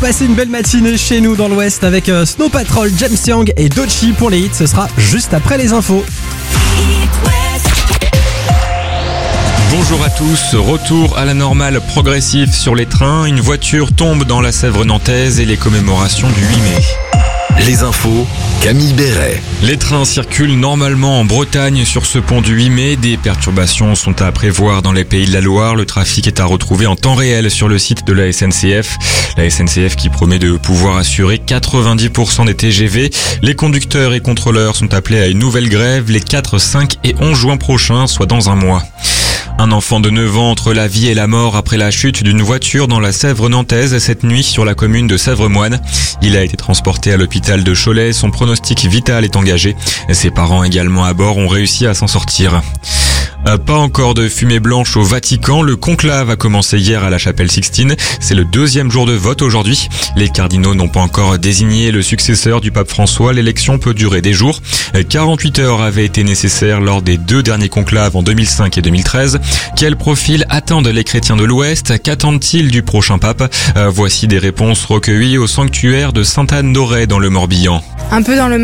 passer une belle matinée chez nous dans l'Ouest avec Snow Patrol, James Young et Doechii pour les hits. Ce sera juste après les infos. Bonjour à tous, retour à la normale progressif sur les trains. Une voiture tombe dans la Sèvre nantaise et les commémorations du 8 mai. Les infos, Camille Béret. Les trains circulent normalement en Bretagne sur ce pont du 8 mai. Des perturbations sont à prévoir dans les Pays de la Loire. Le trafic est à retrouver en temps réel sur le site de la SNCF. La SNCF qui promet de pouvoir assurer 90% des TGV. Les conducteurs et contrôleurs sont appelés à une nouvelle grève les 4, 5 et 11 juin prochains, soit dans un mois. Un enfant de 9 ans entre la vie et la mort après la chute d'une voiture dans la Sèvre nantaise cette nuit sur la commune de Sèvremoine. Il a été transporté à l'hôpital de Cholet. Son pronostic vital est engagé. Ses parents également à bord ont réussi à s'en sortir. Pas encore de fumée blanche au Vatican. Le conclave a commencé hier à la chapelle Sixtine. C'est le deuxième jour de vote aujourd'hui. Les cardinaux n'ont pas encore désigné le successeur du pape François. L'élection peut durer des jours. 48 heures avaient été nécessaires lors des deux derniers conclaves en 2005 et 2013. Quel profil attendent les chrétiens de l'Ouest? Qu'attendent-ils du prochain pape? Voici des réponses recueillies au sanctuaire de Sainte-Anne-d'Auray dans le Morbihan. Un peu dans le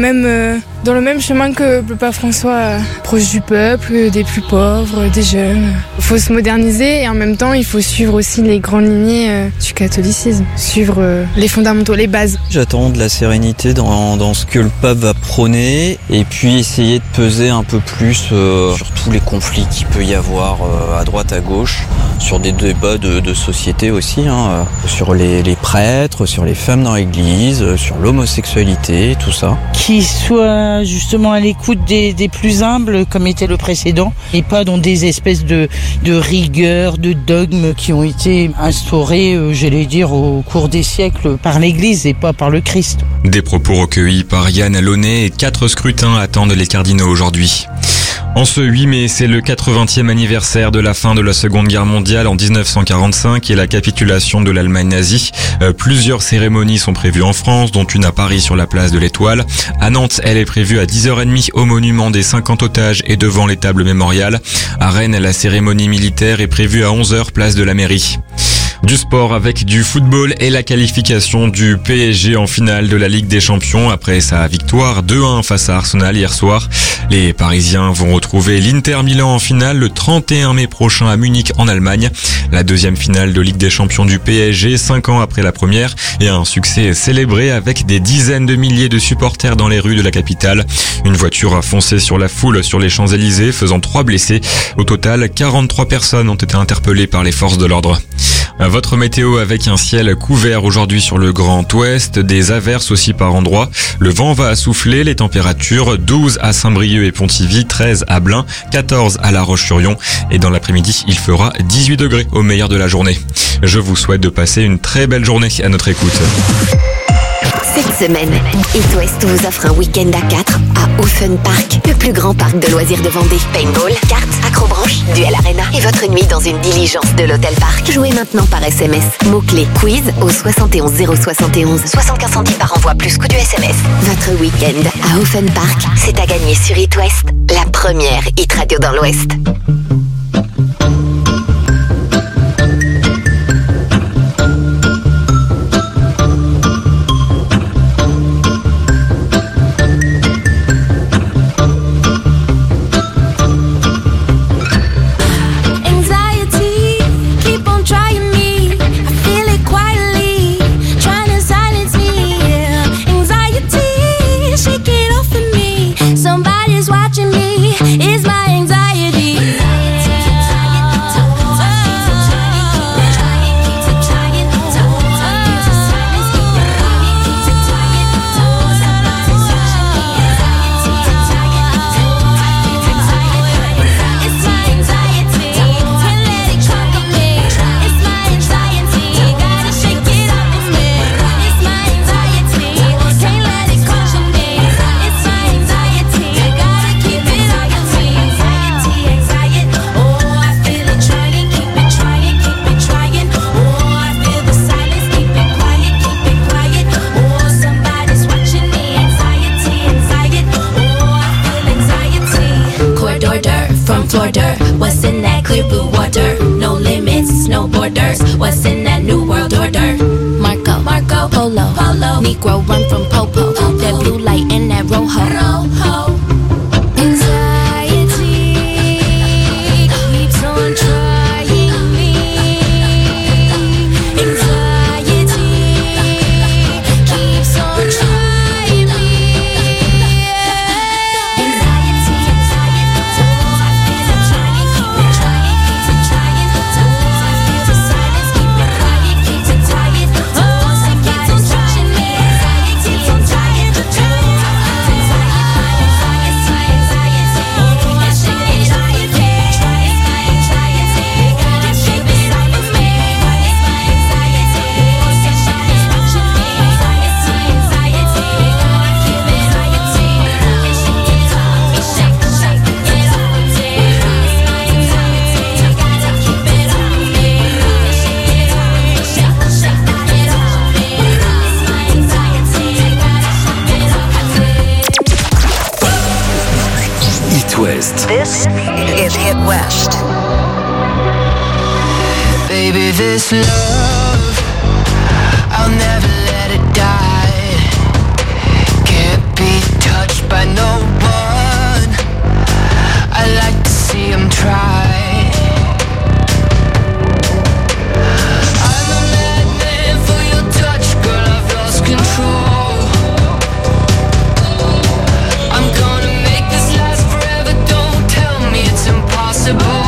même chemin que le pape François, proche du peuple, des plus pauvres, des jeunes. Il faut se moderniser et en même temps il faut suivre aussi les grandes lignées du catholicisme, suivre les fondamentaux, les bases. J'attends de la sérénité dans ce que le pape va prôner et puis essayer de peser un peu plus sur tous les conflits qu'il peut y avoir à droite, à gauche, sur des débats de société aussi, sur les prêtres, sur les femmes dans l'église, sur l'homosexualité, tout ça. Qui soit justement à l'écoute des plus humbles comme était le précédent et pas dans des espèces de rigueurs, de dogmes qui ont été instaurés, j'allais dire, au cours des siècles par l'Église et pas par le Christ. Des propos recueillis par Yann Launay et 4 scrutins attendent les cardinaux aujourd'hui. En ce 8 mai, c'est le 80e anniversaire de la fin de la Seconde Guerre mondiale en 1945 et la capitulation de l'Allemagne nazie. Plusieurs cérémonies sont prévues en France, dont une à Paris sur la place de l'Étoile. À Nantes, elle est prévue à 10h30 au monument des 50 otages et devant l'étable mémoriale. À Rennes, la cérémonie militaire est prévue à 11h place de la mairie. Du sport avec du football et la qualification du PSG en finale de la Ligue des Champions après sa victoire 2-1 face à Arsenal hier soir. Les Parisiens vont retrouver l'Inter Milan en finale le 31 mai prochain à Munich en Allemagne. La deuxième finale de Ligue des Champions du PSG 5 ans après la première et un succès célébré avec des dizaines de milliers de supporters dans les rues de la capitale. Une voiture a foncé sur la foule sur les Champs-Élysées faisant 3 blessés. Au total, 43 personnes ont été interpellées par les forces de l'ordre. Votre météo avec un ciel couvert aujourd'hui sur le Grand Ouest, des averses aussi par endroits. Le vent va souffler, les températures 12 à Saint-Brieuc et Pontivy, 13 à Blain, 14 à La Roche-sur-Yon et dans l'après-midi il fera 18 degrés au meilleur de la journée. Je vous souhaite de passer une très belle journée à notre écoute. Cette semaine, It West vous offre un week-end à 4 à Ocean Park, le plus grand parc de loisirs de Vendée. Paintball, cartes, acrobranche, duel arena et votre nuit dans une diligence de l'Hôtel Parc. Jouez maintenant par SMS. Mots-clés quiz au 71 071. 75 centimes par envoi plus coût du SMS. Votre week-end à Ocean Park, c'est à gagner sur It West, la première hit radio dans l'Ouest. Somebody's watching me. It's my anxiety. Florida. What's in that clear blue water? No limits, no borders. What's in that new world order? Marco, Negro run from Popo. That blue light and that rojo. Anxiety keeps on trying me. Anxiety keeps on trying me. Anxiety, so I feel it trying, keep it trying, keeps it trying. So I feel the silence, keep it quiet, keeps it tired. Oh, somebody's touching me. Anxiety, I'm tired of trying. It West. This is Hit West. Baby, this love, I'll never let it die. Can't be touched by no one. I like to see him try. I'm a madman for your touch, girl, I've lost control. I'm gonna make this last forever, don't tell me it's impossible.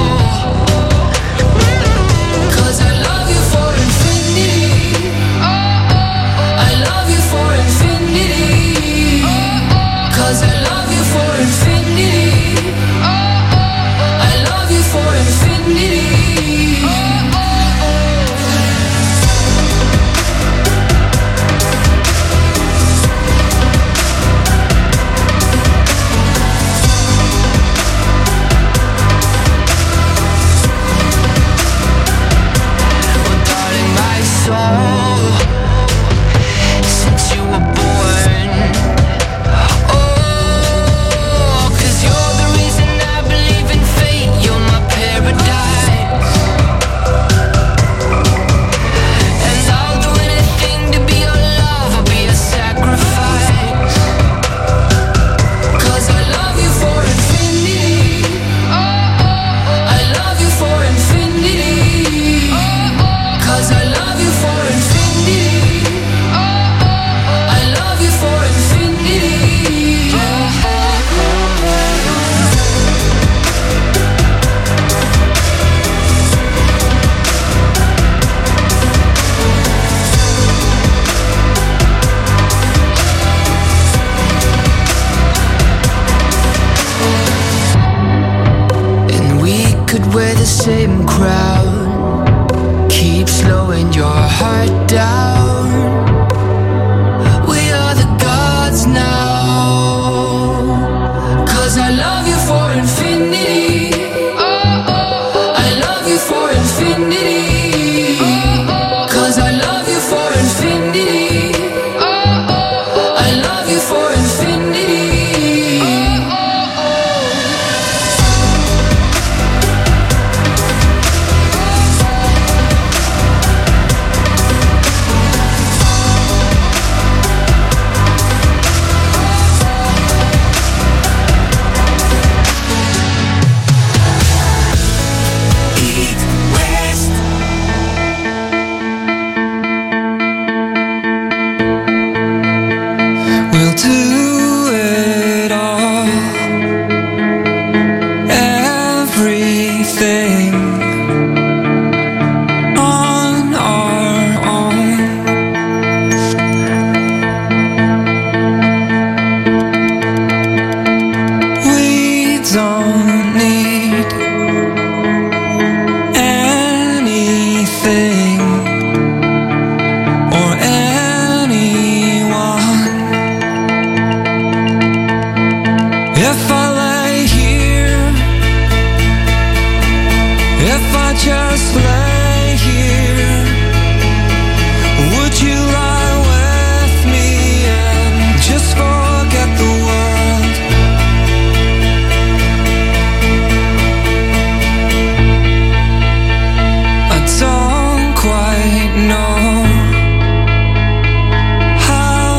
Same crowd, keep slowing your heart down. We are the gods now. 'Cause I love you for infinity. I love you for infinity. 'Cause I love you for infinity. I love you for infinity. Know how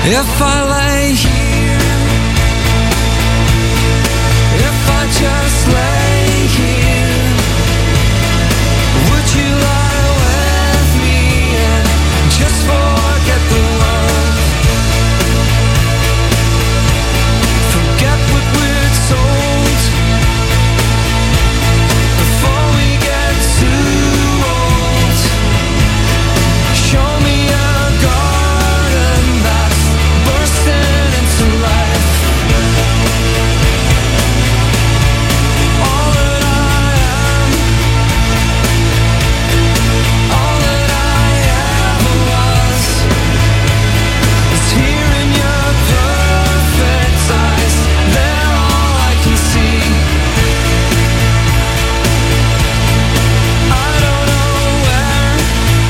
If I lay here, if I just lay here, would you lie with me and just forget the world? Forget what we're told before we get too old. Show me a garden that's bursting into life. All that I am, all that I ever was, is here in your perfect eyes. They're all I can see. I don't know where,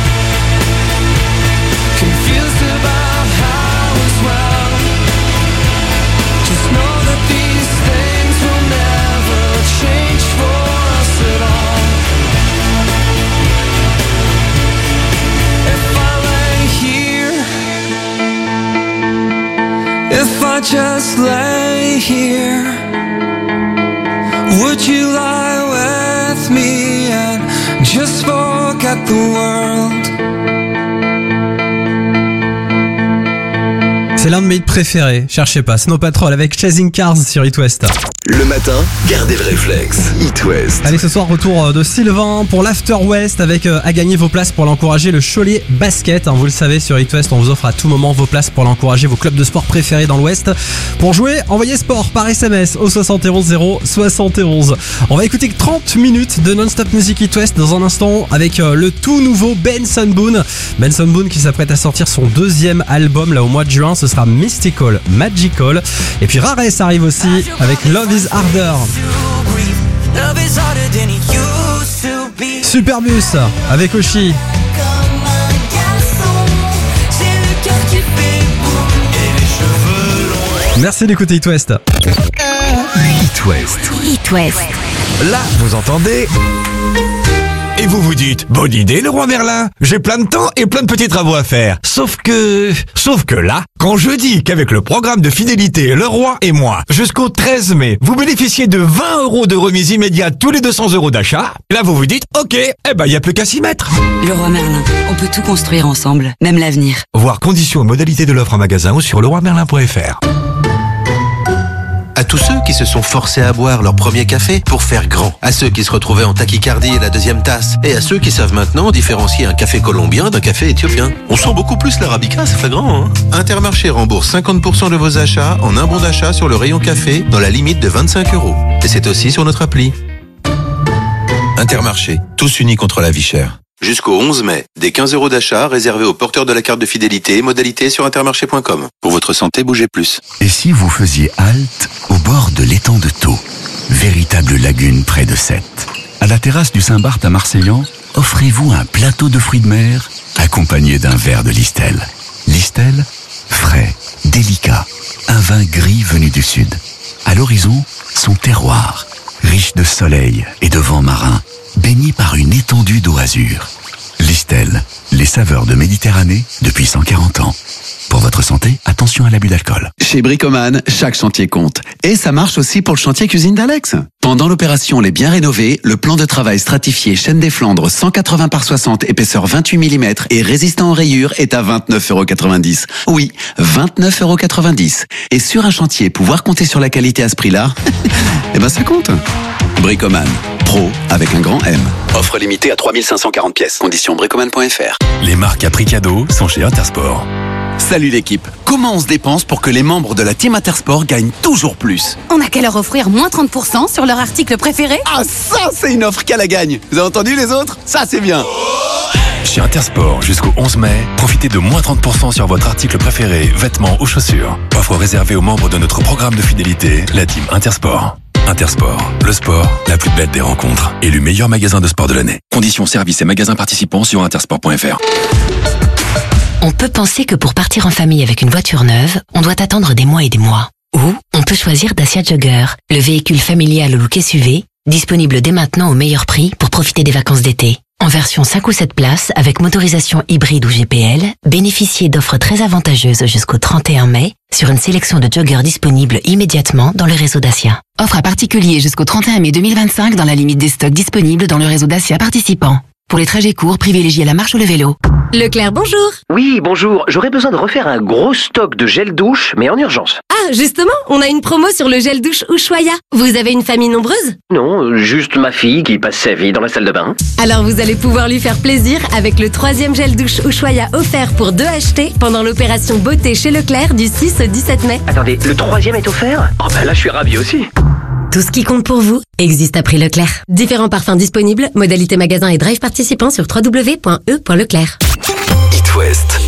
confused about how as well. Just know that these things will never change for us at all. If I lay here, if I just lay here, would you lie with me and just forget the world? C'est l'un de mes hits préférés, cherchez pas. Snow Patrol avec Chasing Cars sur It West. Le matin, gardez le réflexe. It West. Allez, ce soir, retour de Sylvain pour l'After West avec à gagner vos places pour l'encourager le Cholet Basket. Vous le savez, sur It West, on vous offre à tout moment vos places pour l'encourager vos clubs de sport préférés dans l'Ouest. Pour jouer, envoyez sport par SMS au 71 071. On va écouter 30 minutes de non-stop music It West dans un instant avec le tout nouveau Benson Boone. Benson Boone qui s'apprête à sortir son deuxième album là au mois de juin. Ce sera Mystical Magical. Et puis Rares arrive aussi avec Love is Harder. Superbus avec Oshi. Merci d'écouter It West. It West. It West. Là, vous entendez? Et vous vous dites, bonne idée le roi Merlin, j'ai plein de temps et plein de petits travaux à faire. Sauf que là, quand je dis qu'avec le programme de fidélité Le Roi et moi, jusqu'au 13 mai, vous bénéficiez de 20 € de remise immédiate tous les 200 € d'achat, là vous vous dites, ok, y a plus qu'à s'y mettre. Le Roi Merlin, on peut tout construire ensemble, même l'avenir. Voir conditions et modalités de l'offre en magasin ou sur leroimerlin.fr. À tous ceux qui se sont forcés à boire leur premier café pour faire grand. À ceux qui se retrouvaient en tachycardie et la deuxième tasse. Et à ceux qui savent maintenant différencier un café colombien d'un café éthiopien. On sent beaucoup plus l'arabica, ça fait grand, hein. Intermarché rembourse 50% de vos achats en un bon d'achat sur le rayon café dans la limite de 25 €. Et c'est aussi sur notre appli. Intermarché, tous unis contre la vie chère. Jusqu'au 11 mai, des 15 € d'achat réservés aux porteurs de la carte de fidélité, modalité sur intermarché.com. Pour votre santé, bougez plus. Et si vous faisiez halte au bord de l'étang de Thau, véritable lagune près de Sète? À la terrasse du Saint-Barth à Marseillan, offrez-vous un plateau de fruits de mer accompagné d'un verre de Listel. Listel, frais, délicat, un vin gris venu du sud. À l'horizon, son terroir, riche de soleil et de vent marin, baigné par une étendue d'eau azur. Listel, les saveurs de Méditerranée depuis 140 ans. Pour votre santé, attention à l'abus d'alcool. Chez Bricoman, chaque chantier compte. Et ça marche aussi pour le chantier cuisine d'Alex. Pendant l'opération Les Biens Rénovés, le plan de travail stratifié Chêne des Flandres 180 par 60, épaisseur 28 mm et résistant aux rayures est à 29,90 €. Oui, 29,90 €. Et sur un chantier, pouvoir compter sur la qualité à ce prix-là, ça compte. Bricoman. Pro avec un grand M. Offre limitée à 3540 pièces. Conditions bricoman.fr. Les marques à prix cadeau sont chez Intersport. Salut l'équipe. Comment on se dépense pour que les membres de la Team Intersport gagnent toujours plus? On n'a qu'à leur offrir moins 30% sur leur article préféré. Ah, ça c'est une offre qu'à la gagne. Vous avez entendu les autres? Ça c'est bien. Chez Intersport, jusqu'au 11 mai, profitez de moins 30% sur votre article préféré, vêtements ou chaussures. Offre réservée aux membres de notre programme de fidélité, la Team Intersport. Intersport, le sport, la plus belle des rencontres. Élu meilleur magasin de sport de l'année. Conditions, services et magasins participants sur intersport.fr. On peut penser que pour partir en famille avec une voiture neuve, on doit attendre des mois et des mois. Ou on peut choisir Dacia Jogger, le véhicule familial au look SUV, disponible dès maintenant au meilleur prix pour profiter des vacances d'été. En version 5 ou 7 places, avec motorisation hybride ou GPL, bénéficiez d'offres très avantageuses jusqu'au 31 mai sur une sélection de joggers disponibles immédiatement dans le réseau Dacia. Offre à particulier jusqu'au 31 mai 2025 dans la limite des stocks disponibles dans le réseau Dacia participant. Pour les trajets courts, privilégiez la marche ou le vélo. Leclerc, bonjour. Oui, bonjour. J'aurais besoin de refaire un gros stock de gel douche, mais en urgence. Ah, justement, on a une promo sur le gel douche Ushuaïa. Vous avez une famille nombreuse? Non, juste ma fille qui passe sa vie dans la salle de bain. Alors vous allez pouvoir lui faire plaisir avec le 3e gel douche Ushuaïa offert pour 2 achetés pendant l'opération beauté chez Leclerc du 6 au 17 mai. Attendez, le 3e est offert? Oh ben là, je suis ravi aussi. Tout ce qui compte pour vous existe à prix Leclerc. Différents parfums disponibles, modalités magasin et drive participants sur www.e.leclerc. It West.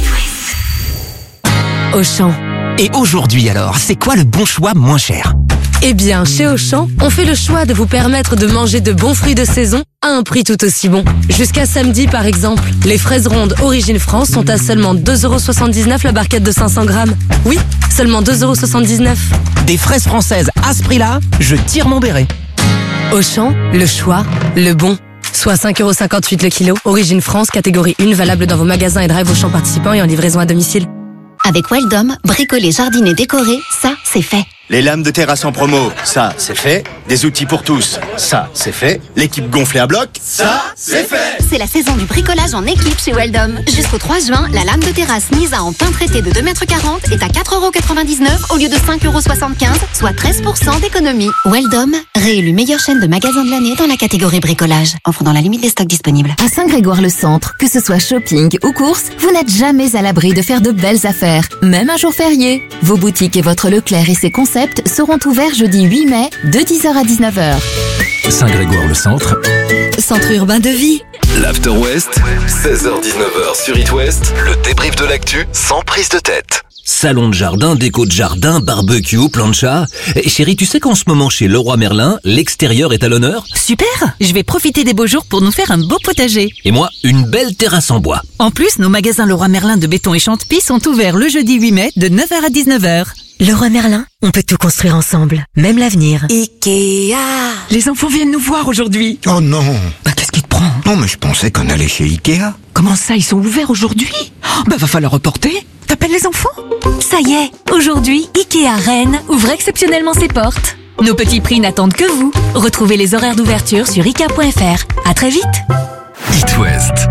Auchan. Et aujourd'hui alors, c'est quoi le bon choix moins cher? Eh bien, chez Auchan, on fait le choix de vous permettre de manger de bons fruits de saison à un prix tout aussi bon. Jusqu'à samedi, par exemple, les fraises rondes Origine France sont à seulement 2,79€ la barquette de 500 grammes. Oui, seulement 2,79€. Des fraises françaises à ce prix-là, je tire mon béret. Auchan, le choix, le bon. Soit 5,58€ le kilo. Origine France, catégorie 1, valable dans vos magasins et drive Auchan participants et en livraison à domicile. Avec Weldom, bricoler, jardiner, décorer, ça, c'est fait. Les lames de terrasse en promo, ça, c'est fait. Des outils pour tous, ça, c'est fait. L'équipe gonflée à bloc, ça, c'est fait. C'est la saison du bricolage en équipe chez Weldom. Jusqu'au 3 juin, la lame de terrasse Nisa en pain traité de 2,40 m est à 4,99€ au lieu de 5,75€, soit 13% d'économie. Weldom, réélu meilleure chaîne de magasins de l'année dans la catégorie bricolage. Offre dans la limite des stocks disponibles. À Saint-Grégoire-le-Centre, que ce soit shopping ou courses, vous n'êtes jamais à l'abri de faire de belles affaires, même un jour férié. Vos boutiques et votre Leclerc et ses concepts seront ouverts jeudi 8 mai de 10h à 19h. Saint-Grégoire-le-Centre. Centre urbain de vie. L'After West, 16h-19h sur It West, le débrief de l'actu sans prise de tête. Salon de jardin, déco de jardin, barbecue, plancha. Chérie, tu sais qu'en ce moment chez Leroy Merlin, l'extérieur est à l'honneur? Super! Je vais profiter des beaux jours pour nous faire un beau potager. Et moi, une belle terrasse en bois. En plus, nos magasins Leroy Merlin de béton et Chantepie sont ouverts le jeudi 8 mai de 9h à 19h. Leroy Merlin, on peut tout construire ensemble, même l'avenir. Ikea. Les enfants viennent nous voir aujourd'hui. Oh non. Bah qu'est-ce qui te prend? Non, mais je pensais qu'on allait chez Ikea. Comment ça, ils sont ouverts aujourd'hui? Bah va falloir reporter. T'appelles les enfants? Ça y est, aujourd'hui, Ikea Rennes ouvre exceptionnellement ses portes. Nos petits prix n'attendent que vous. Retrouvez les horaires d'ouverture sur ikea.fr. À très vite. It West.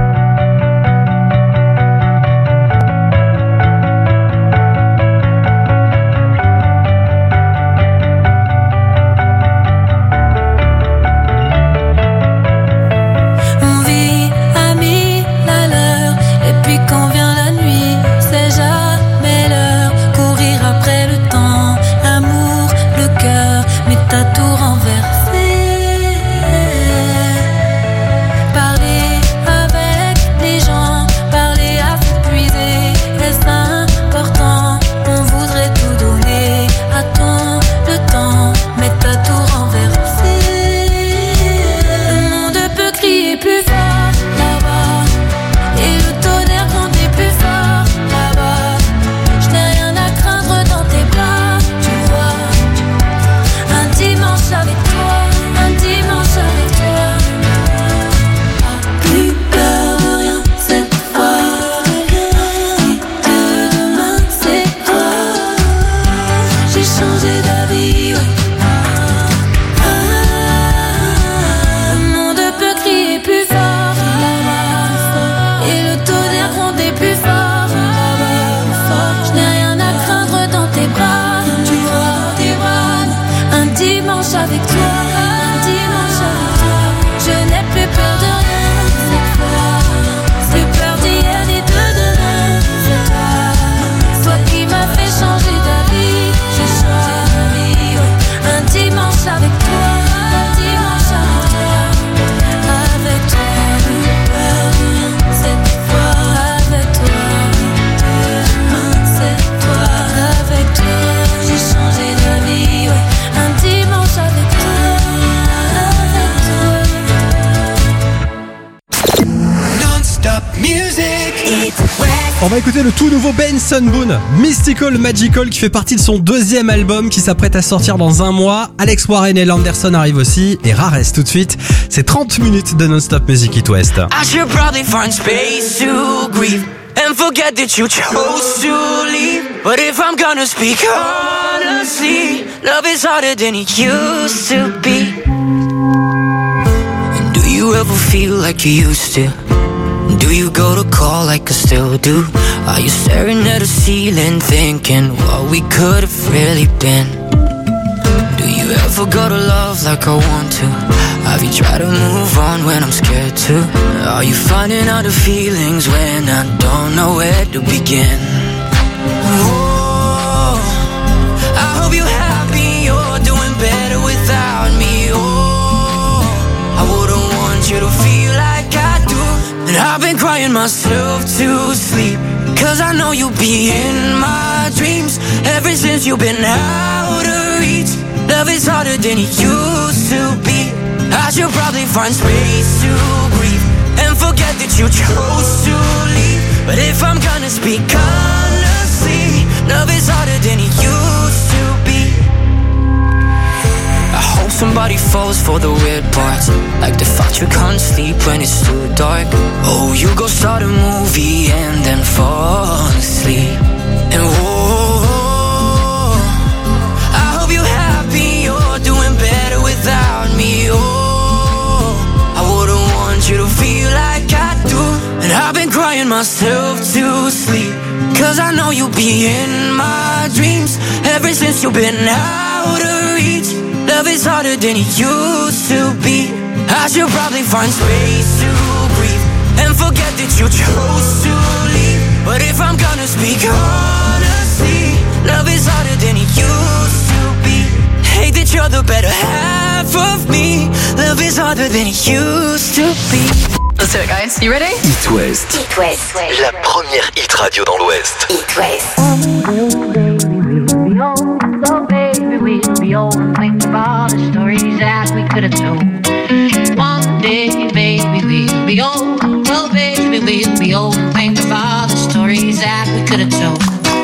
On vit à 1000 à l'heure, et puis quand vient la nuit, c'est jamais l'heure. Courir après le temps, l'amour, le cœur, mais t'as tout renversé. Parler avec On va écouter le tout nouveau Benson Boone, Mystical Magical, qui fait partie de son deuxième album qui s'apprête à sortir dans un mois. Alex Warren et Landerson arrivent aussi, et Rares tout de suite. C'est 30 minutes de non-stop Music It West. I should probably find space to grieve and forget that you chose to leave. But if I'm gonna speak honestly, love is harder than it used to be. And do you ever feel like you used to? Do you go to call like I still do? Are you staring at a ceiling thinking what we could have really been? Do you ever go to love like I want to? Have you tried to move on when I'm scared to? Are you finding out the feelings when I don't know where to begin? Oh, I hope you're happy, you're doing better without me. Oh, I wouldn't want you to feel like I do. And I've been crying myself to sleep, cause I know you'll be in my dreams. Ever since you've been out of reach, love is harder than it used to be. I should probably find space to breathe and forget that you chose to leave. But if I'm gonna speak honestly, love is harder than it used to be. I hope somebody falls for the weird parts, like the fact you can't sleep when it's too dark. Oh, you go start a movie and then fall asleep. And whoa, I hope you're happy, you're doing better without me. Oh, I wouldn't want you to feel like I do. And I've been crying myself to sleep, cause I know you'll be in my dreams. Ever since you've been out of reach, love is harder than it used to be. I should probably find space to breathe and forget that you chose to leave. But if I'm gonna speak honestly, love is harder than it used to be. Hate that you're the better half of me. Love is harder than it used to be. Let's do it, guys. You ready? It West. It West. La première hit radio dans l'Ouest. It West. Oh baby, we'll be old and think of all the stories that we could have told. One day, baby, we'll be old. Oh baby, we'll be old and think of all the stories that we could have told.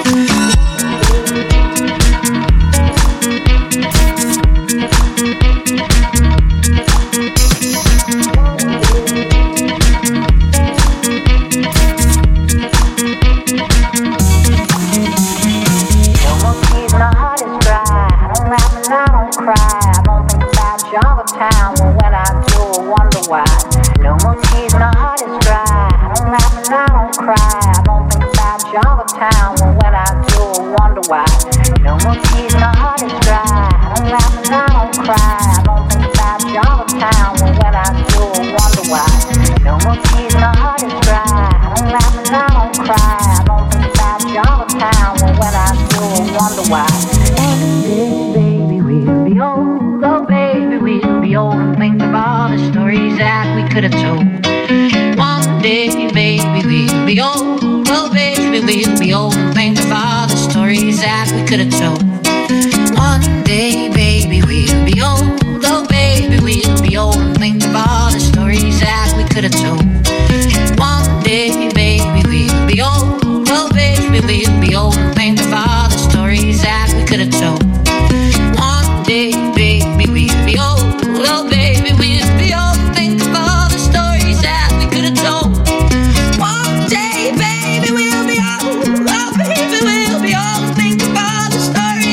Town, well, when I do, I wonder why. No more tears, my heart is dry. I don't laugh and I don't cry. I don't think about Town, well, when I do, I wonder why. No more tears, my heart is dry. I don't laugh and I don't cry. I don't think about Town, well, when I do, I wonder why. No more tears, my heart is dry. I don't laugh and I don't cry. I don't think about Town, well, when I do, I wonder why. Baby, we'll be old. Oh, baby, we'll be old and think of all the stories that we could have told. One day, baby, we'll be old. Oh, baby, we'll be old and think of all the stories that we could have told. One day, baby, we'll be old. Oh, baby, we'll be old and think of all the stories that we could have told. One day, baby, we'll be old. Oh, baby, we'll be old and think of all the stories that we could have told. One day, baby, we'll be old. Oh, baby, we'll be old. Think of all the stories that we could have told. One day, baby, we'll be old. Oh, baby, we'll be old. Think of all the stories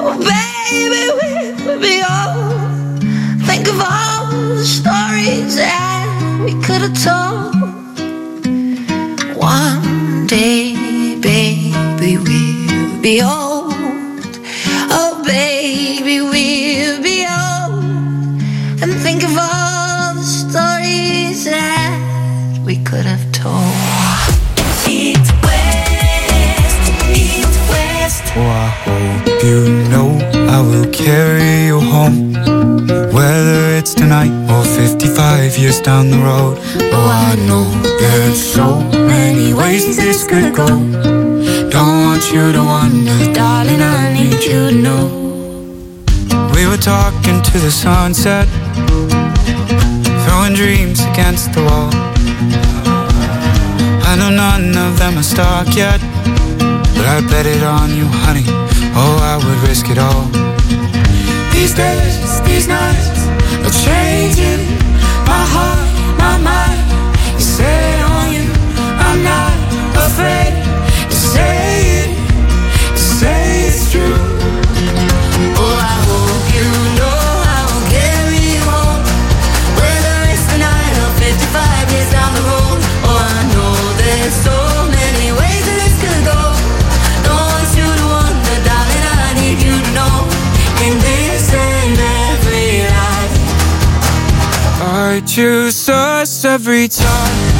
Oh, baby, we'll be old. Think of all the stories that we could have told. One day, baby, we'll be old. Oh, baby, we'll be old. And think of all the stories that we could have told. Eat West, Eat West. Oh, I hope you know I will carry you home, whether it's tonight or 55 years down the road. Oh, I know there's so many ways this could go. Don't want you to wonder, darling, I need you to know. We were talking to the sunset, throwing dreams against the wall. I know none of them are stuck yet, but I bet it on you, honey. Oh, I would risk it all. These days, these nights are changing my heart, my mind. You say it on you, I'm not afraid to say it, to say it's true. Oh, I hope you know I will carry you home, whether it's tonight or 55 years down the road. Oh, I know there's so many ways that this could go. Don't want you to wonder, darling, I need you to know. In this and every life, I choose us every time.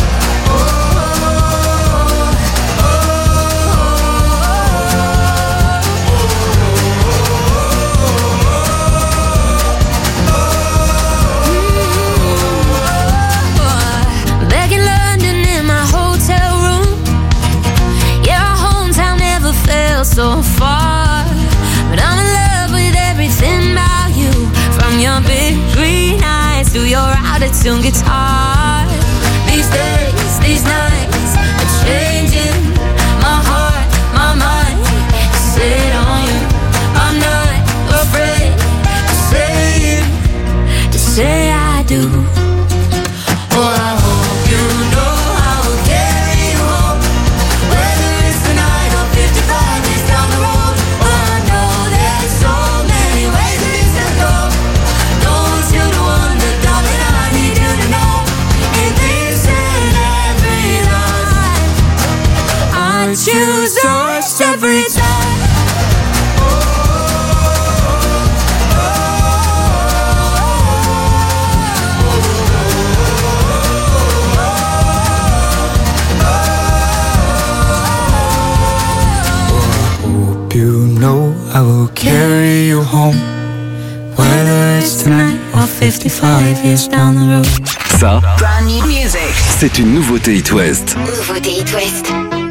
back in London in my hotel room. Yeah, our hometown never felt so far, but I'm in love with everything about you, from your big green eyes to your out-of-tune guitar. These days, these nights are changing my heart, my mind. Say it on you, I'm not afraid to say it, to say I do. Oh, I hope you know I will carry you home, whether it's tonight or 55 years down the road. Oh, I know there's so many ways that this could go. Don't want you to wonder, darling, I need you to know. In this and every life, I choose us every time. You know I will carry you home, whether it's tonight or 55 years down the road. Ça, Brand new music. c'est une nouveauté It West. Nouveauté It West.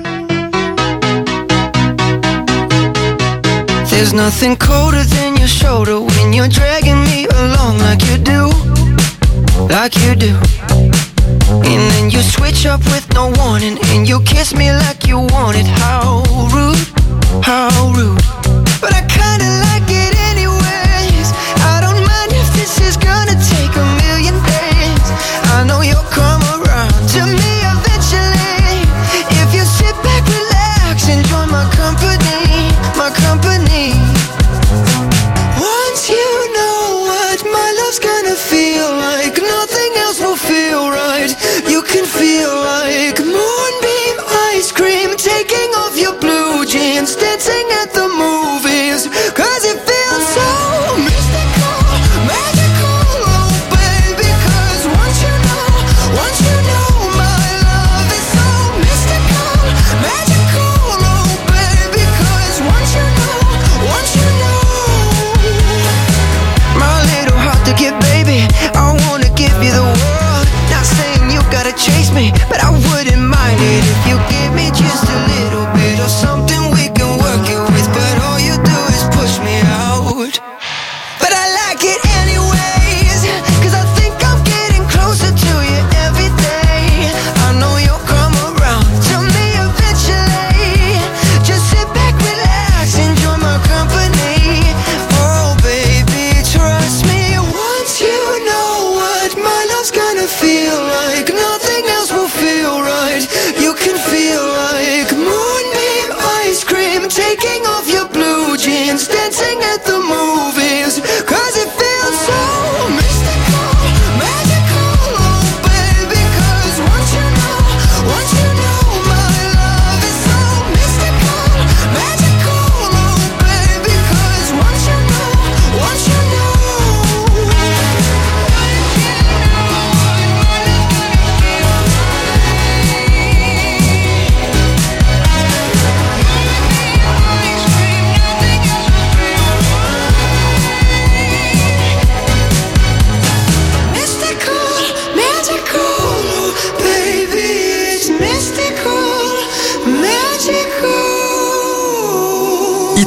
There's nothing colder than your shoulder when you're dragging me along like you do, like you do. And then you switch up with no warning, and you kiss me like you want it. How rude, how rude. But I kinda like it anyways. I don't mind if this is gonna take a million days. I know you'll come around to me eventually, if you sit back, relax, enjoy my company, my company. Once you know what my love's gonna feel like, nothing else will feel right. You can feel like moonbeam ice cream, taking off your blue jeans, dancing at the moon.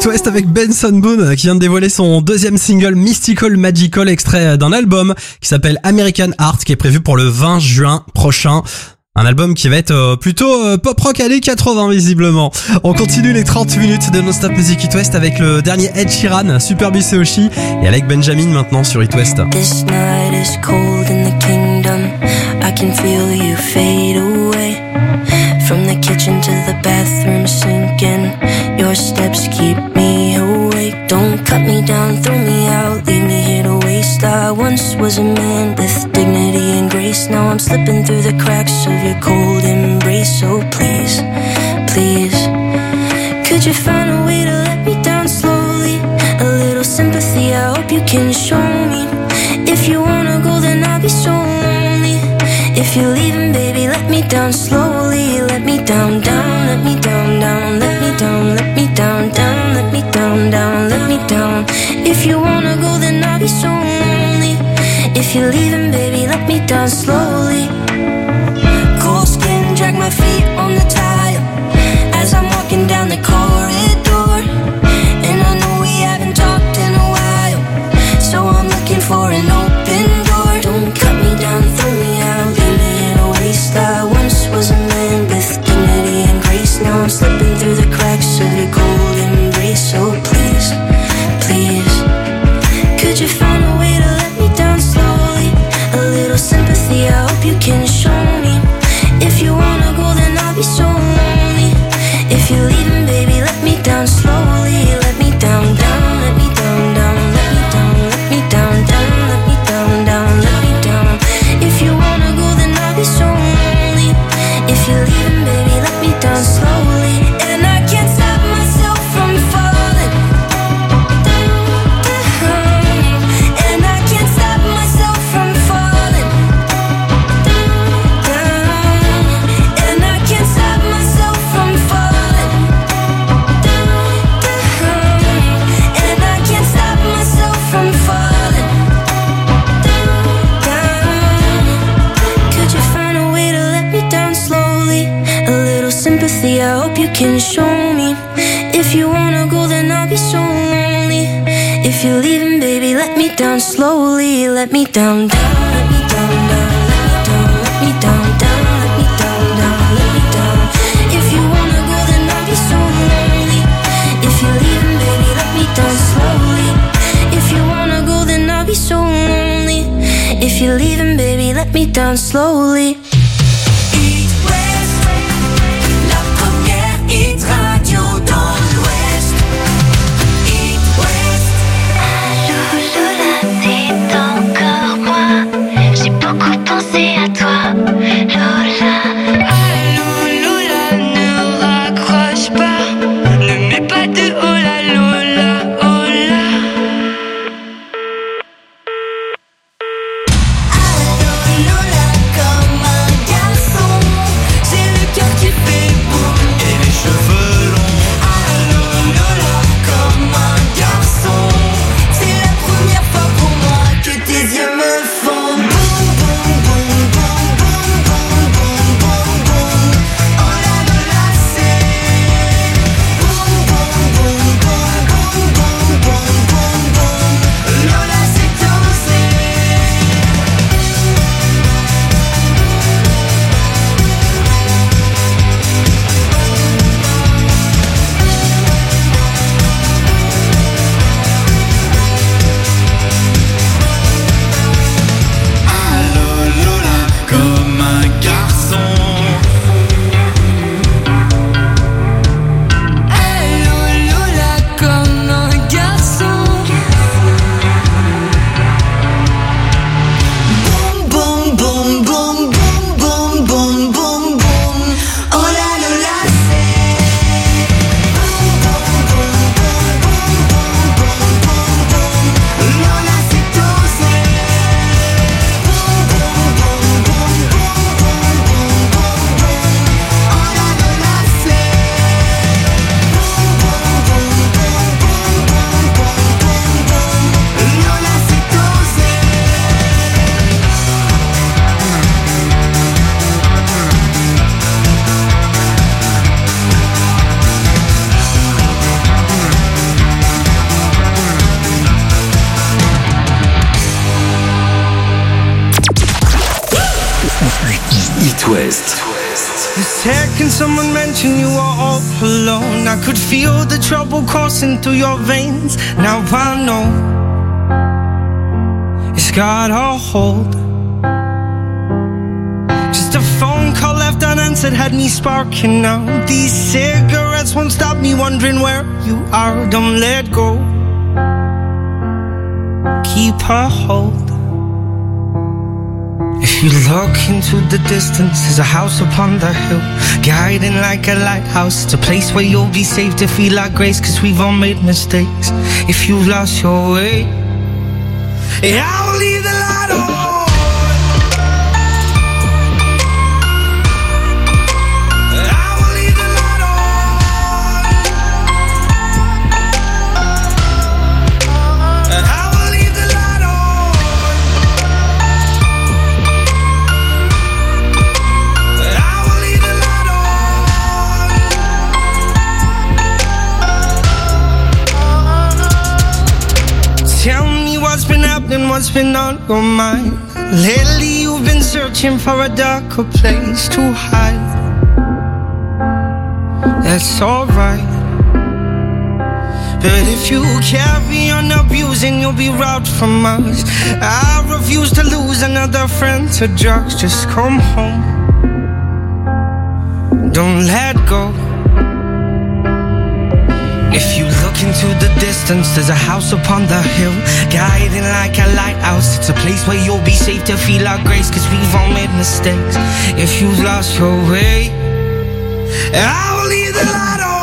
It West avec Benson Boone qui vient de dévoiler son deuxième single Mystical Magical, extrait d'un album qui s'appelle American Art, qui est prévu pour le 20 juin prochain. Un album qui va être plutôt pop rock années 80 visiblement. On continue les 30 minutes de Non-Stop Music It West avec le dernier Ed Sheeran, Super Oshi, et Alec Benjamin maintenant sur It West. This night is cold in the kingdom. I can feel you fade away. From the kitchen to the bathroom sinking. Your steps keep me awake. Don't cut me down, throw me out, leave me here to waste. I once was a man with dignity and grace. Now I'm slipping through the cracks of your cold embrace. So please, please, could you find a way to let me down slowly? A little sympathy, I hope you can show me. If you wanna go, then I'll be so lonely. If you're leaving, baby, let me down slowly. Let me down, down, let me down, down, let me down, let me down, down, let me down, down, let me down. If you wanna go, then I'll be so lonely. If you're leaving, baby, let me down slowly. Cold skin, drag my feet on the tile as I'm walking down the corridor. And I know we haven't talked in a while, so I'm looking for an open door. Don't cut me down, throw me out, leave me in a waste. I once was a man with dignity and grace. Now I'm slipping through the cracks of your cold embrace. So please, please, could you find a way to let me down slowly? A little sympathy, I hope you can show me. If you wanna go, then I'll be so lonely. If you're leaving, baby, let me down slowly. Let me down, down, let me down, down, let me down, let me down, down, let me down, down, let me down. If you wanna go, then I'll be so lonely. If you're leaving, baby, let me down slowly. And I can't stop myself from falling down. And I can't stop myself from falling down. And I can't stop myself from falling down. And I can't stop myself from falling down. Could you find a way to let me down slowly? A little sympathy, I hope you can show me. If you wanna go, then I'll be so lonely. If you're leaving, baby, let me down slowly. Let me down, down, let me down, down, let me down, down, let me down, down, let me down. If you wanna go, then I'll be so lonely. If you're leaving, baby, let me down slowly. If you wanna go, then I'll be so lonely. If you're leaving, baby, let me down slowly. It West, la première hit radio dans l'Ouest. It West. Lola, c'est encore moi. J'ai beaucoup pensé à toi, Lola. Allô Lola, ne raccroche pas. Ne mets pas de oh là Lola, oh là. Allô Lola, comment West. The second someone mentioned you were all alone, I could feel the trouble coursing through your veins. Now I know it's got a hold. Just a phone call left unanswered had me sparking now. These cigarettes won't stop me wondering where you are. Don't let go, keep a hold. If you look into the distance, there's a house upon the hill, guiding like a lighthouse. It's a place where you'll be safe to feel like grace, cause we've all made mistakes. If you've lost your way, yeah, I'll leave the light on. What's been happening, what's been on your mind? Lately you've been searching for a darker place to hide. That's alright, but if you carry on abusing, you'll be robbed from us. I refuse to lose another friend to drugs. Just come home, don't let go. If you look into the distance, there's a house upon the hill, guiding like a lighthouse. It's a place where you'll be safe to feel our grace, cause we've all made mistakes. If you've lost your way, I will leave the light on.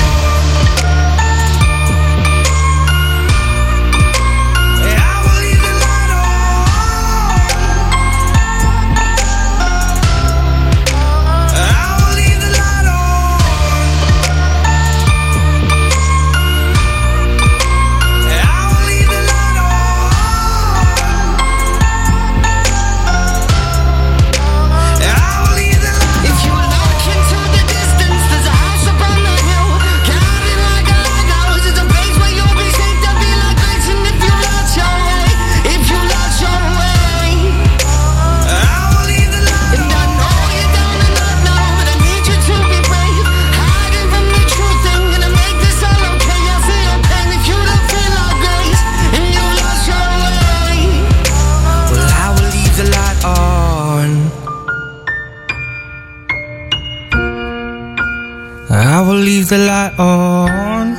I will leave the light on,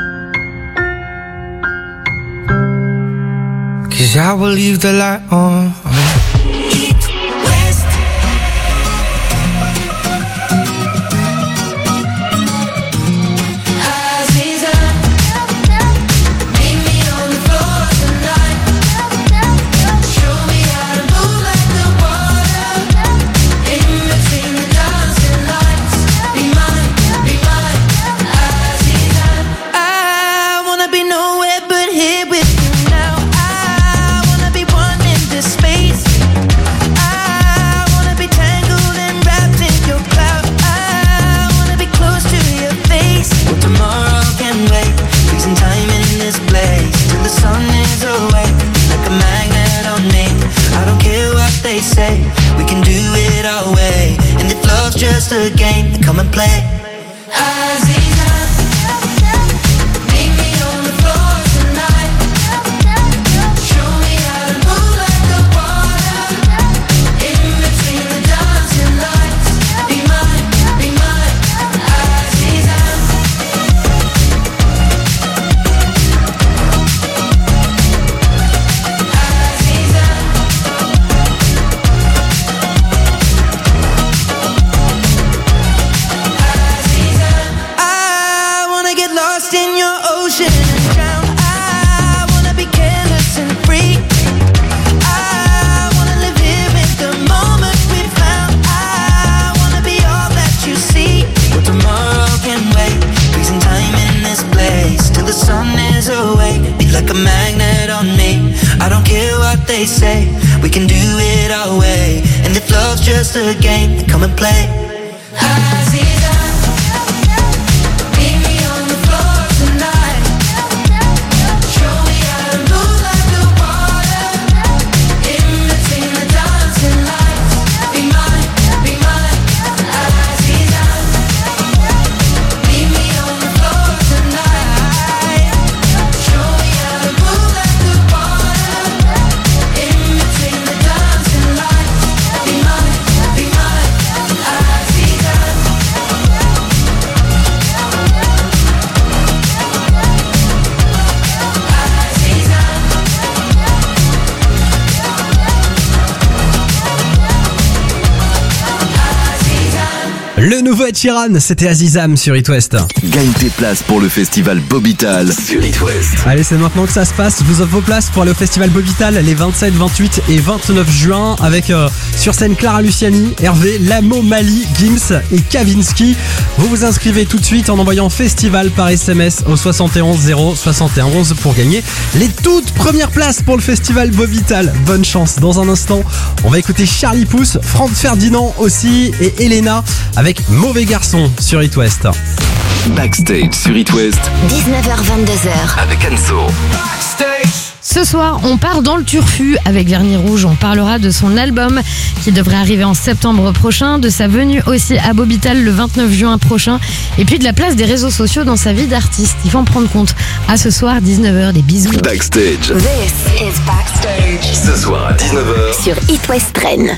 cause I will leave the light on. Just a game, come and play. They say we can do it our way, and if love's just a game, then come and play. Be mine, be mine. Le nouveau Ed Sheeran, c'était Azizam sur It West. Gagne tes places pour le festival Bobital sur It West. Allez, c'est maintenant que ça se passe. Je vous offre vos places pour aller au festival Bobital les 27, 28 et 29 juin avec sur scène Clara Luciani, Hervé, Lamo, Mali, Gims et Kavinsky. Vous vous inscrivez tout de suite en envoyant festival par SMS au 71 0 71 pour gagner les toutes premières places pour le festival Bobital. Bonne chance. Dans un instant, on va écouter Charlie Pouce, Franck Ferdinand aussi et Elena avec Mauvais Garçon sur It West. Backstage sur It West. 19h-22h. Avec Anso. Ce soir, on part dans le turfu avec Vernis Rouge. On parlera de son album qui devrait arriver en septembre prochain, de sa venue aussi à Bobital le 29 juin prochain, et puis de la place des réseaux sociaux dans sa vie d'artiste. Il faut en prendre compte. À ce soir, 19h, des bisous. Backstage. This is Backstage. Ce soir à 19h. Sur It West Train.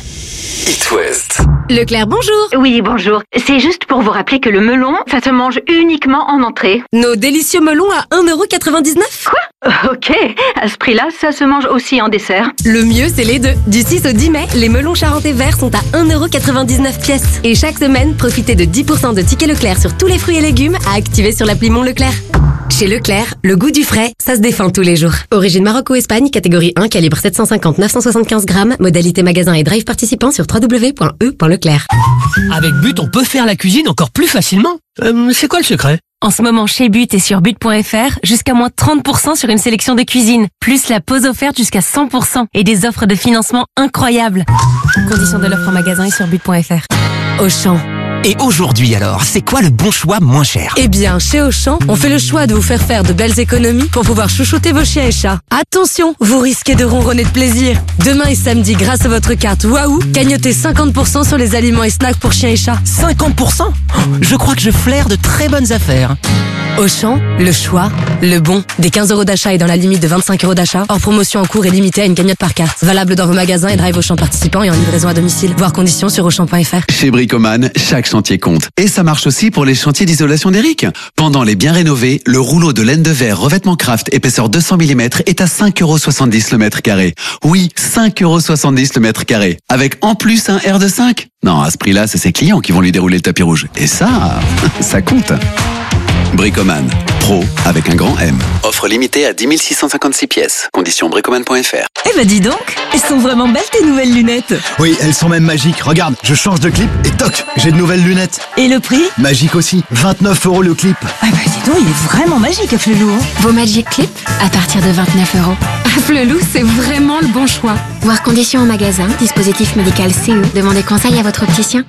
It West. Leclerc, bonjour. Oui, bonjour. C'est juste pour vous rappeler que le melon, ça se mange uniquement en entrée. Nos délicieux melons à 1,99€. Quoi ? Ok, à ce prix-là, ça se mange aussi en dessert. Le mieux, c'est les deux. Du 6 au 10 mai, les melons charentais verts sont à 1,99€ pièce. Et chaque semaine, profitez de 10% de tickets Leclerc sur tous les fruits et légumes à activer sur l'appli Mon Leclerc. Chez Leclerc, le goût du frais, ça se défend tous les jours. Origine Maroc ou Espagne, catégorie 1, calibre 750-975 grammes, modalité magasin et drive participant sur www.e.leclerc. Avec But, on peut faire la cuisine encore plus facilement. C'est quoi le secret ? En ce moment, chez But et sur But.fr, jusqu'à moins 30% sur une sélection de cuisine, plus la pause offerte jusqu'à 100% et des offres de financement incroyables. Conditions de l'offre en magasin et sur But.fr. Auchan. Et aujourd'hui alors, c'est quoi le bon choix moins cher ? Eh bien, chez Auchan, on fait le choix de vous faire de belles économies pour pouvoir chouchouter vos chiens et chats. Attention, vous risquez de ronronner de plaisir. Demain et samedi, grâce à votre carte Waouh, gagnotez 50% sur les aliments et snacks pour chiens et chats. 50% ? Je crois que je flaire de très bonnes affaires. Auchan, le choix, le bon. Des 15€ d'achat et dans la limite de 25€ d'achat. Hors promotion en cours et limitée à une cagnotte par carte. Valable dans vos magasins et drive Auchan participants et en livraison à domicile. Voir conditions sur Auchan.fr. Chez Bricoman, chaque chantier compte. Et ça marche aussi pour les chantiers d'isolation d'Eric. Pendant les biens rénovés, le rouleau de laine de verre revêtement Craft épaisseur 200 mm est à 5,70€ le mètre carré. Oui, 5,70€ le mètre carré. Avec en plus un R de 5. Non, à ce prix-là, c'est ses clients qui vont lui dérouler le tapis rouge. Et ça, ça compte. Bricoman, pro avec un grand M. Offre limitée à 10 656 pièces. Conditions bricoman.fr. Eh ben dis donc, elles sont vraiment belles tes nouvelles lunettes. Oui, elles sont même magiques. Regarde, je change de clip et toc, j'ai de nouvelles lunettes. Et le prix ? Magique aussi, 29€ le clip. Ah bah dis donc, il est vraiment magique Flelou. Vos Magic Clip à partir de 29€. Flelou, c'est vraiment le bon choix. Voir conditions en magasin, dispositif médical CE. Demandez conseil à votre opticien.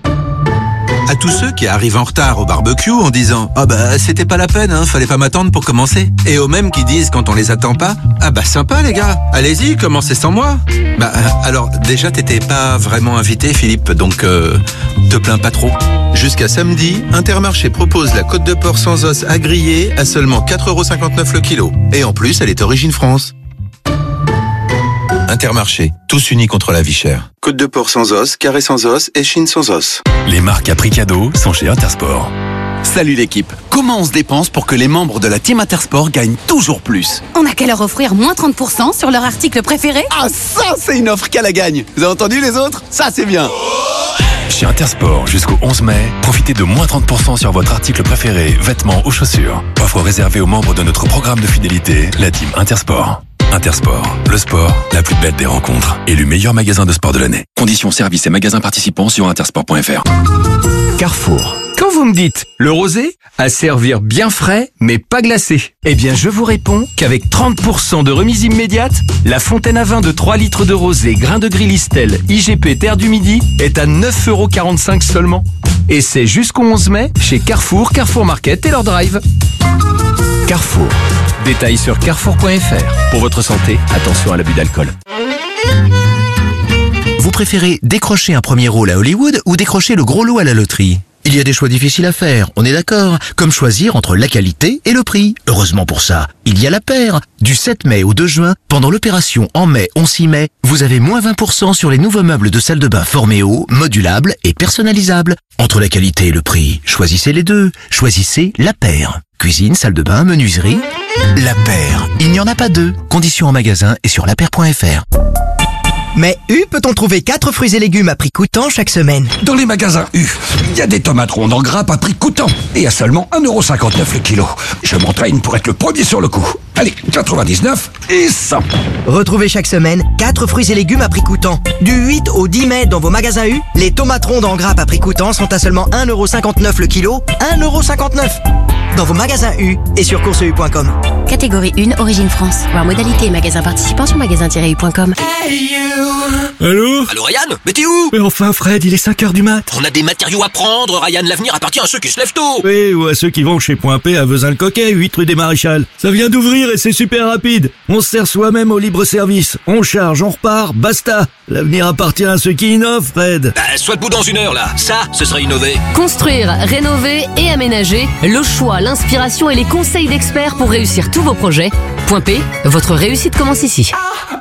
À tous ceux qui arrivent en retard au barbecue en disant « Ah bah c'était pas la peine, hein, fallait pas m'attendre pour commencer ». Et aux mêmes qui disent quand on les attend pas « Ah bah sympa les gars, allez-y, commencez sans moi ». Bah alors déjà t'étais pas vraiment invité Philippe, donc te plains pas trop. Jusqu'à samedi, Intermarché propose la côte de porc sans os à griller à seulement 4,59€ le kilo. Et en plus, elle est origine France. Intermarché, tous unis contre la vie chère. Côte de porc sans os, carré sans os et chine sans os. Les marques à prix cadeau sont chez Intersport. Salut l'équipe. Comment on se dépense pour que les membres de la team Intersport gagnent toujours plus ? On n'a qu'à leur offrir moins 30% sur leur article préféré. Ah ça, c'est une offre qu'à la gagne. Vous avez entendu les autres ? Ça, c'est bien. Chez Intersport, jusqu'au 11 mai, profitez de moins 30% sur votre article préféré, vêtements ou chaussures. Offre réservée aux membres de notre programme de fidélité, la team Intersport. Intersport, le sport, la plus belle des rencontres. Élu meilleur magasin de sport de l'année. Conditions, services et magasins participants sur intersport.fr. Carrefour. Quand vous me dites le rosé, à servir bien frais mais pas glacé, eh bien je vous réponds qu'avec 30% de remise immédiate, la fontaine à vin de 3 litres de rosé, grain de gris Listel, IGP Terre du Midi est à 9,45€ seulement. Et c'est jusqu'au 11 mai chez Carrefour, Carrefour Market et leur drive. Carrefour. Détails sur carrefour.fr. Pour votre santé, attention à l'abus d'alcool. Vous préférez décrocher un premier rôle à Hollywood ou décrocher le gros lot à la loterie ? Il y a des choix difficiles à faire, on est d'accord, comme choisir entre la qualité et le prix. Heureusement pour ça, il y a la paire. Du 7 mai au 2 juin, pendant l'opération En mai, on s'y met, vous avez moins 20% sur les nouveaux meubles de salle de bain Forméo, modulables et personnalisables. Entre la qualité et le prix, choisissez les deux. Choisissez la paire. Cuisine, salle de bain, menuiserie. La paire, il n'y en a pas deux. Conditions en magasin et sur lapaire.fr. Mais U peut-on trouver 4 fruits et légumes à prix coûtant chaque semaine? Dans les magasins U, il y a des tomates rondes en grappe à prix coûtant et à seulement 1,59€ le kilo. Je m'entraîne pour être le premier sur le coup. Allez, 99 et 100. Retrouvez chaque semaine 4 fruits et légumes à prix coûtant. Du 8 au 10 mai dans vos magasins U, les tomates rondes en grappe à prix coûtant sont à seulement 1,59€ le kilo. 1,59€ dans vos magasins U et sur courseu.com. Catégorie 1, Origine France. Voir modalité et magasins participants sur magasin-u.com. Allô? Allô Ryan? Mais t'es où? Mais enfin Fred, il est 5h du mat. On a des matériaux à prendre, Ryan, l'avenir appartient à ceux qui se lèvent tôt. Oui, ou à ceux qui vont chez Point P à Vezin-le-Coquet, 8 rue des Maréchals. Ça vient d'ouvrir et c'est super rapide. On se sert soi-même au libre service. On charge, on repart, basta. L'avenir appartient à ceux qui innovent, Fred. Soit debout dans 1 heure là, ça, ce serait innover. Construire, rénover et aménager, le choix, l'inspiration et les conseils d'experts pour réussir tous vos projets. Point P, votre réussite commence ici.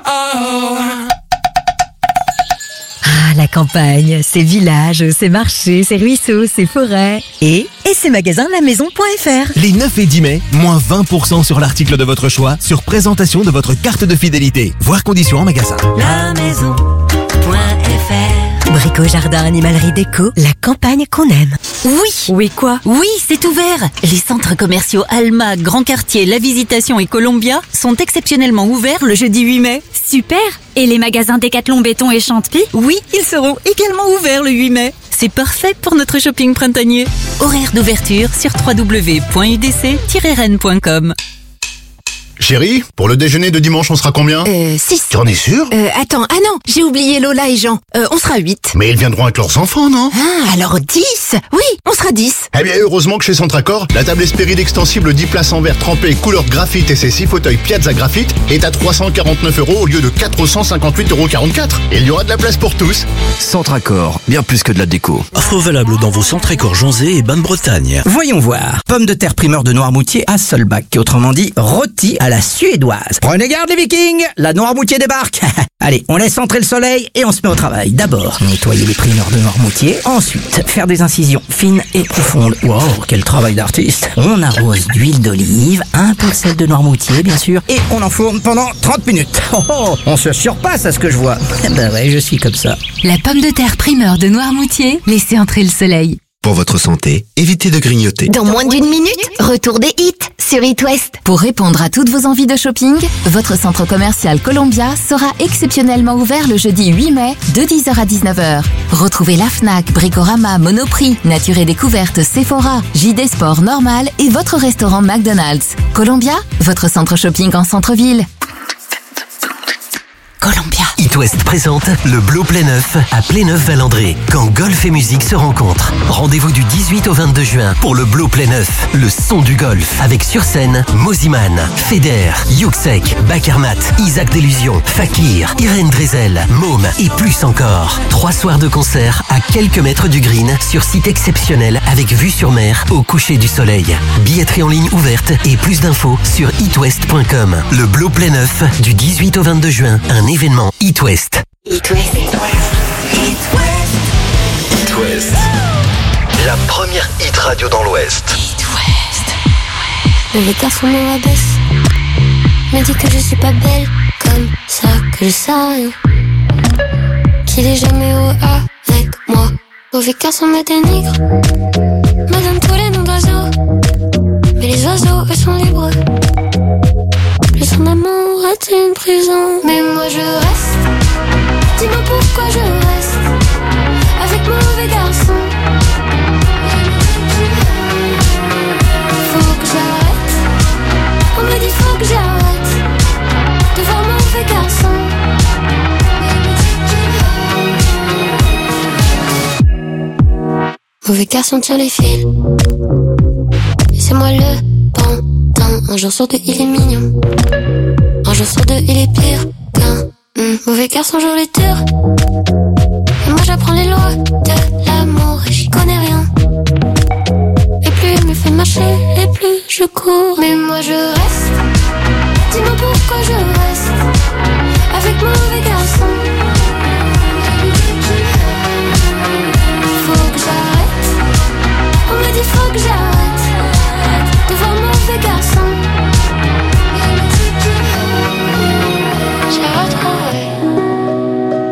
Ah, la campagne, ses villages, ses marchés, ses ruisseaux, ses forêts et ses magasins lamaison.fr. Les 9 et 10 mai, moins 20% sur l'article de votre choix sur présentation de votre carte de fidélité. Voir conditions en magasin. Lamaison.fr. Brico, jardin, animalerie, déco, la campagne qu'on aime. Oui, quoi? Oui, c'est ouvert. Les centres commerciaux Alma, Grand Quartier, La Visitation et Columbia sont exceptionnellement ouverts le jeudi 8 mai. Super. Et les magasins Décathlon, Béton et Chantepie? Oui, ils seront également ouverts le 8 mai. C'est parfait pour notre shopping printanier. Horaire d'ouverture sur www.udc-rennes.com. Chérie, pour le déjeuner de dimanche, on sera combien? 6. Tu en es sûr? Attends, ah non, j'ai oublié Lola et Jean. On sera 8. Mais ils viendront avec leurs enfants, non? Ah, alors 10? Oui, on sera 10. Eh bien, heureusement que chez Centracor, la table Espéride extensible 10 places en verre trempé couleur graphite et ses 6 fauteuils Piazza Graphite est à 349€ au lieu de 458,44€. Et il y aura de la place pour tous. Centracor, bien plus que de la déco. Offre valable dans vos Centracor Jonzé et Basse-Bretagne. Voyons voir. Pommes de terre primeur de Noirmoutier à Solbach, autrement dit rôti à la suédoise. Prenez garde les Vikings, la Noirmoutier débarque. Allez, on laisse entrer le soleil et on se met au travail. D'abord, nettoyer les primeurs de Noirmoutier. Ensuite, faire des incisions fines et profondes. Wow, quel travail d'artiste. On arrose d'huile d'olive, un peu de sel de Noirmoutier, bien sûr, et on enfourne pendant 30 minutes. Oh oh, on se surpasse à ce que je vois. Ben ouais, je suis comme ça. La pomme de terre primeur de Noirmoutier, laissez entrer le soleil. Pour votre santé, évitez de grignoter. Dans moins d'une minute, retour des hits sur It West. Pour répondre à toutes vos envies de shopping, votre centre commercial Columbia sera exceptionnellement ouvert le jeudi 8 mai de 10h à 19h. Retrouvez la Fnac, Bricorama, Monoprix, Nature et Découverte, Sephora, JD Sport Normal et votre restaurant McDonald's. Columbia, votre centre shopping en centre-ville. Columbia. It West présente le Blow Play 9 à Pléneuf-Valandré, quand golf et musique se rencontrent. Rendez-vous du 18 au 22 juin pour le Blow Play 9, le son du golf, avec sur scène Moziman, Feder, Yuxek, Bakermat, Isaac Delusion, Fakir, Irène Drezel, Môme et plus encore. 3 soirs de concert à quelques mètres du green, sur site exceptionnel avec vue sur mer au coucher du soleil. Billetterie en ligne ouverte et plus d'infos sur itwest.com. Le Blow Play 9 du 18 au 22 juin, un événement It West. It West. It West. La première hit radio dans l'Ouest. It West. Le garçon me rabaisse, me dit que je suis pas belle, comme ça que je sais rien, qu'il est jamais heureux avec moi. Mauvais garçon me dénigre, me donne tous les noms d'oiseaux, mais les oiseaux eux sont libres. Plus son amour est une prison, mais moi je reste. Dis-moi pourquoi je reste avec mon mauvais garçon. Faut que j'arrête. On me dit faut que j'arrête de voir mon mauvais garçon. Mauvais garçon tire les fils, et c'est moi le pantin. Un jour sur deux il est mignon, un jour sur deux il est pire qu'un mauvais garçon joue les durs. Et moi j'apprends les lois de l'amour et j'y connais rien. Et plus il me fait marcher et plus je cours. Mais moi je reste. Dis-moi pourquoi je reste avec mon mauvais garçon. Faut que j'arrête. On me dit faut que j'arrête de voir mon mauvais garçon. J'ai retrouvé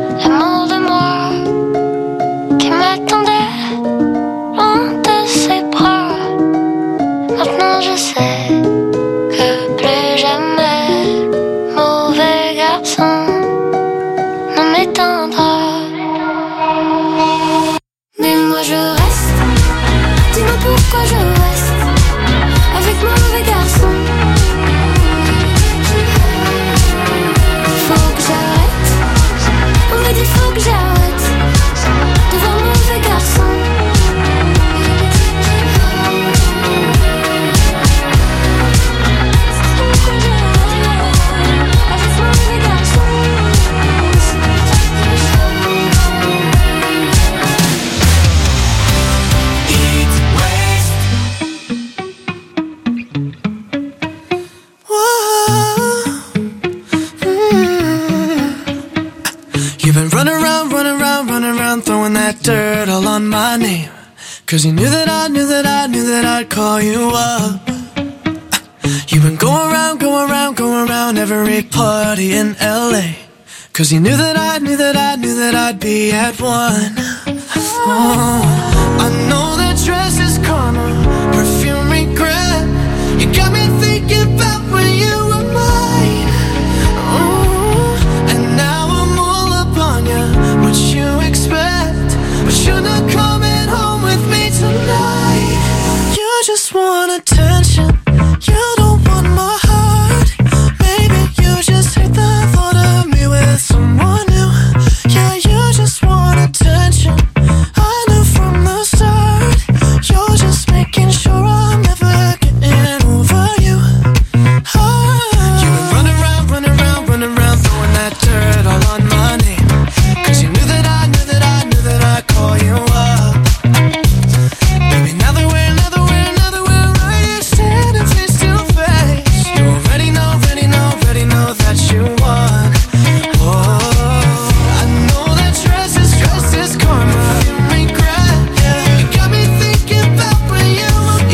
Run around, throwing that dirt all on my name. Cause you knew that I'd call you up. You've been going around every party in LA. Cause you knew that I'd be at one. Oh, I know that dress is karma, perfume regret. You got me thinking about when you were mine. Oh, and now I'm all up on you, what you expect. But you're not coming home with me tonight. You just want attention, you don't want my heart. Maybe you just hate the thought of me with someone new. Yeah, you just want attention, I knew from the start. You're just making sure I'm never getting over you. You've been running around, throwing that dirt all on my name. Cause you knew that I'd call you up. Baby, now that we're right here standing face to face, you already know that you won. Oh, I know that dress is karma, you regret. You got me thinking about when you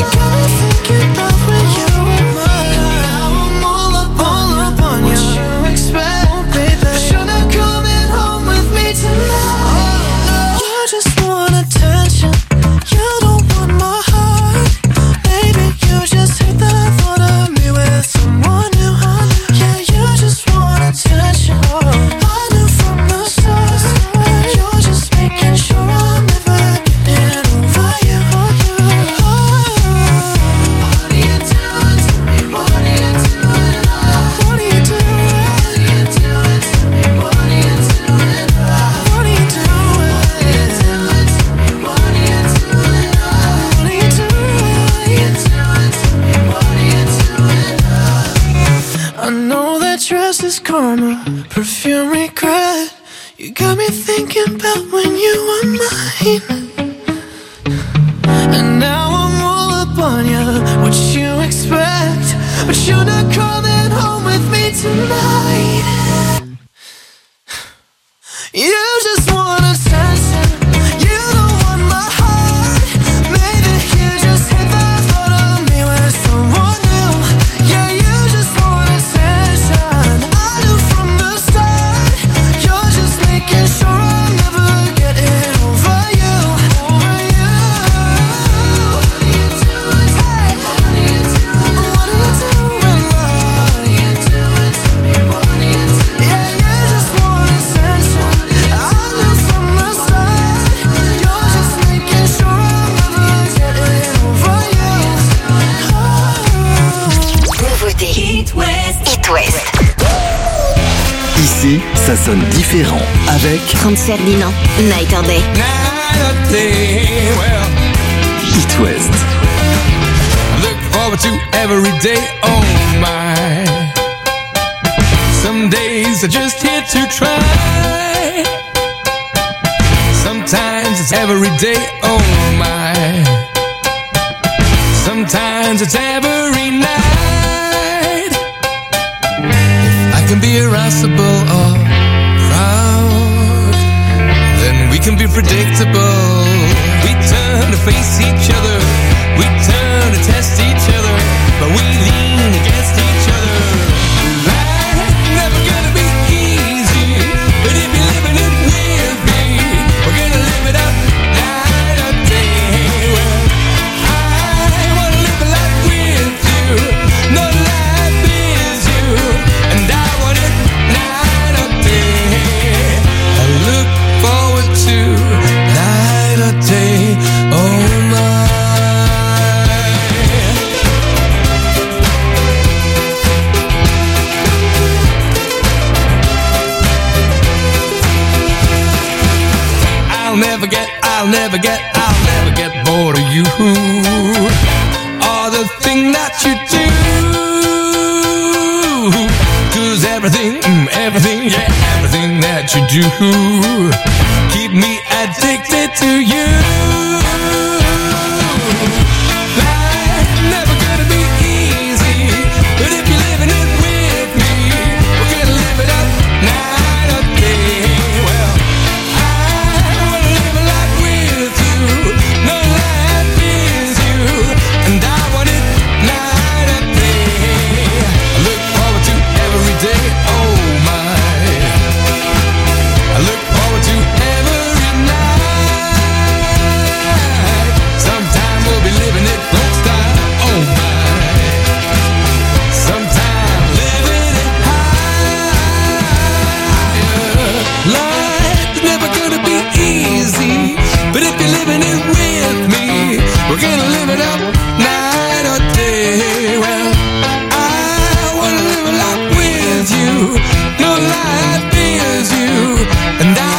were mine. Now I'm all up on you, what you expect. Oh, baby, but you're not coming home with me tonight. You just want attention, you don't want my heart. Baby, you just hate the thought of me with someone new. Yeah, you just want attention, I knew from the start. You're just making sure I'm never getting over you. What are you doing to me? What are you doing? What are you doing to me? What are you doing? What are you doing? What are you doing? What are you doing? I know that dress is karma, perfume regret. You got me thinking about when you were mine. And now I'm all up on you, what you expect. But you're not coming home with me tonight. You just want attention, you don't want my heart. Maybe you just hate the thought of me with someone new. Yeah, you just want attention, I knew from the start. You're just making sure I'm never getting over you. What are you doing? What are you doing? What are you doing? What are you doing to me? What are you doing? Yeah, you just want attention, I knew from the start. You're just making sure I'm never getting over you. Nouveauté. It West. Ici, ça sonne différent avec Franz Ferdinand, Night or Day. Well, It West. look forward to every day, oh my. Some days are just here to try. Sometimes it's every day, oh my. Sometimes it's every night. If I can be irascible or proud, then we can be predictable. We turn to face each other, we turn to test each other, but we lean against each other. Life's never gonna be easy, but if you're living it with me, we're gonna live it up night or day. Well, I wanna live a life with you, no life is you, and I want it night or day. I look forward to night or day, oh my. I'll never get bored of you or the thing that you do. 'Cause everything that you do keep me addicted to you. Life's never gonna be easy, but if you're living it with me, we're gonna live it up night or day. Well, light fears you, and I